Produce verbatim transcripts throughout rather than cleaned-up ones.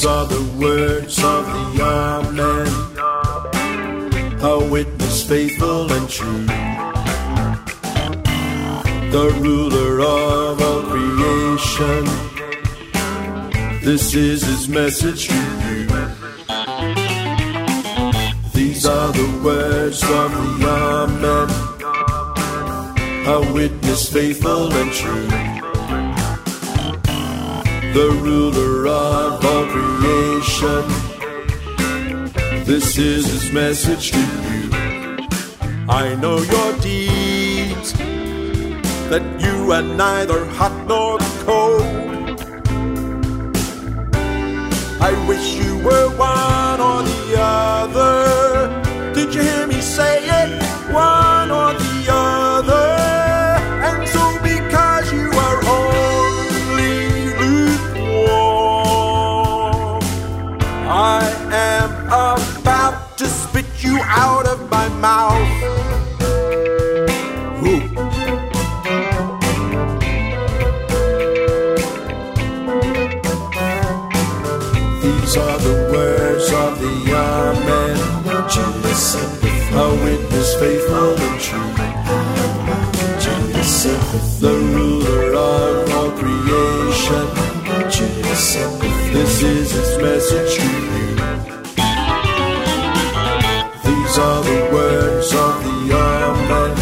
These are the words of the Amen, a witness faithful and true, the ruler of all creation. This is his message to you. These are the words of the Amen, a witness faithful and true, the ruler of all creation. This is his message to you. I know your deeds, that you are neither hot nor cold. I wish you were one or the other. Did you hear me say it? One or the other. And so because you are only lukewarm, I am about to spit you out of my mouth. Ooh. These are the words of the Amen, a witness faithful and true, the ruler of all creation. This is his message to you. These are the words of the Amen,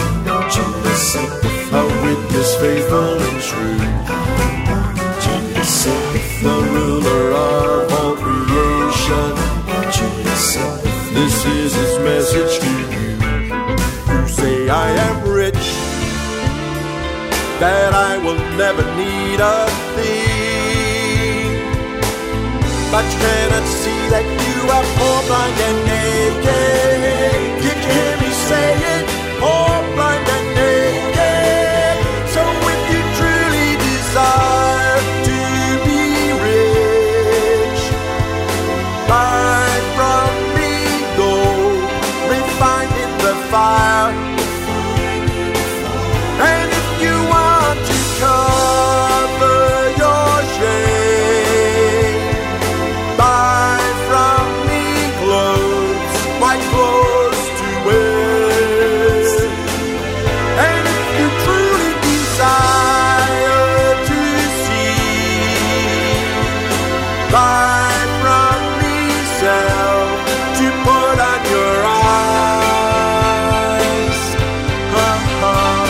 a witness faithful and true, the ruler of all creation. This is his message to you. You say I am rich, that I will never need a thing, but you cannot see that you are poor, blind and naked. Did you hear me say it? Poor, blind and naked. So if you truly desire to be rich, buy from me gold refined in the fire. And if you want to cover your shame, buy from me clothes, white clothes to wear. And if you truly desire to see, buy from me salve to put on your eyes. Uh-huh.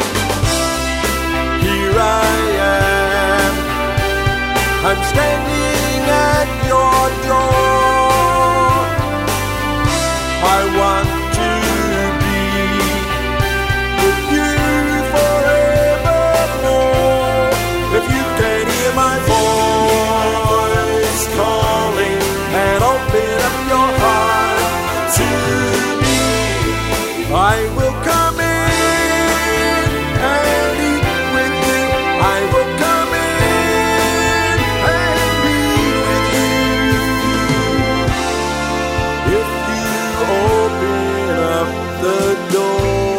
Here I am, I'm standing at your door. I want to be with you forevermore. If you can hear my voice calling and open up your heart to me, I will come in and eat with you. I will come in and be with you. If you open up the door.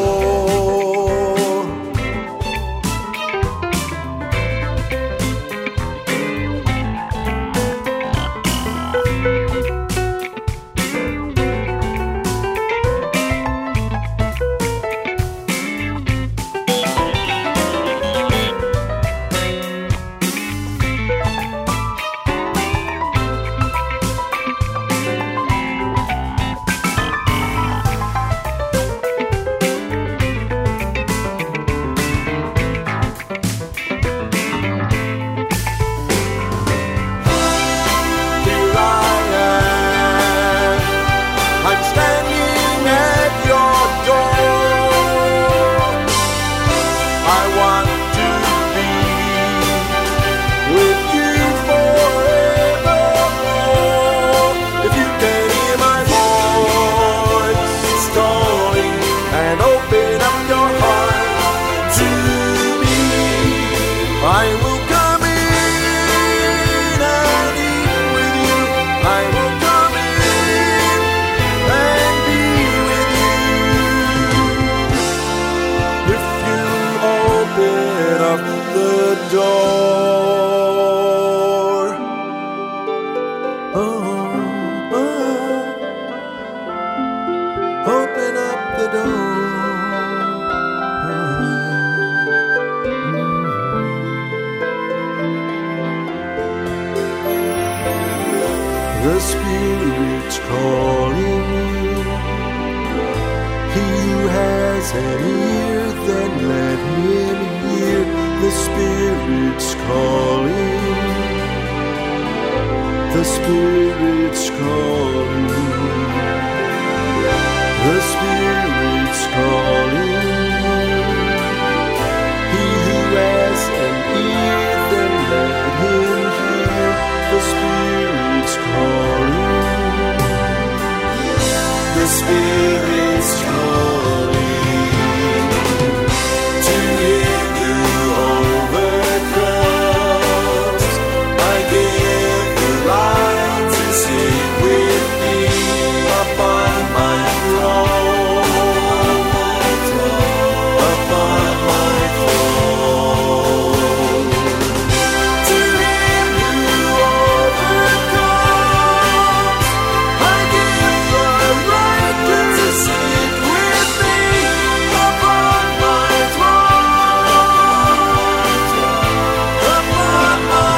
Here I am, I'm standing at your door. I want to be with you forevermore. If you can hear my voice calling and open up your heart to me, I will come in and eat with you. I will come in and be with you. If you open up the door. an ear, then let him hear the Spirit's calling. The Spirit's calling. The Spirit's calling. He who has an ear, then let him hear the Spirit's calling. The Spirit's calling to him who overcomes. I give the right to sit with me upon my throne, upon my throne. To him who overcomes, I give the right to sit with me upon my throne, upon my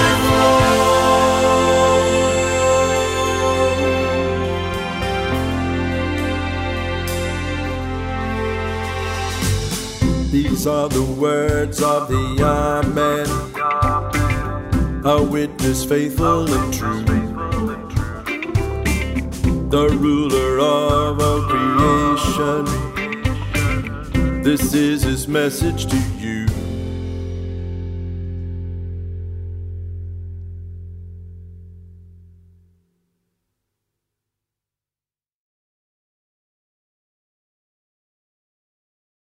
throne. These are the words of the Amen, a witness faithful and true, the ruler of all creation. This is his message to you.